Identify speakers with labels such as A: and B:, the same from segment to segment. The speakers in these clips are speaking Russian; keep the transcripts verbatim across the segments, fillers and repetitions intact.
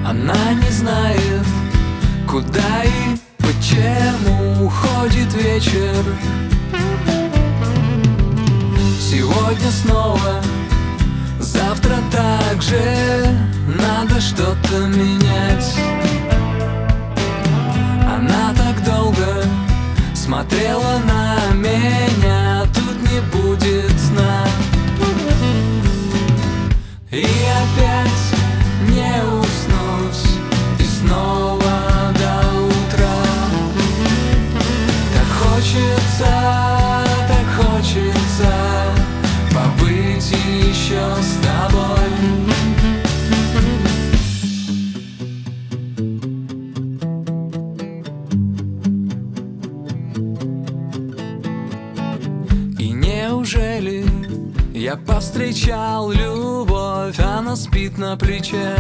A: Она не знает, куда и почему уходит вечер. Сегодня снова, завтра также надо что-то менять. Она так долго смотрела на меня, тут не будет сна. И опять не уснуть, и снова до утра. Так хочется, так хочется побыть еще с тобой. И неужели я повстречал любовь, она спит на плече?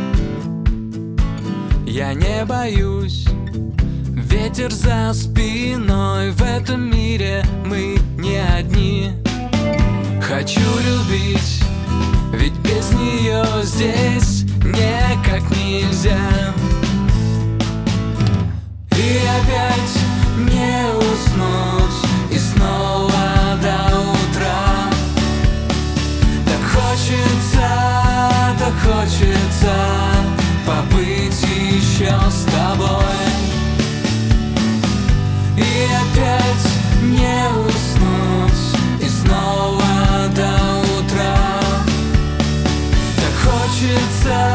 A: Я не боюсь, ветер за спиной, в этом мире мы не одни. Хочу любить, ведь без нее здесь никак нельзя. И опять не уснуть, и снова до утра. Так хочется, так хочется побыть еще с тобой. И опять не уснуть, и снова до утра. Так хочется,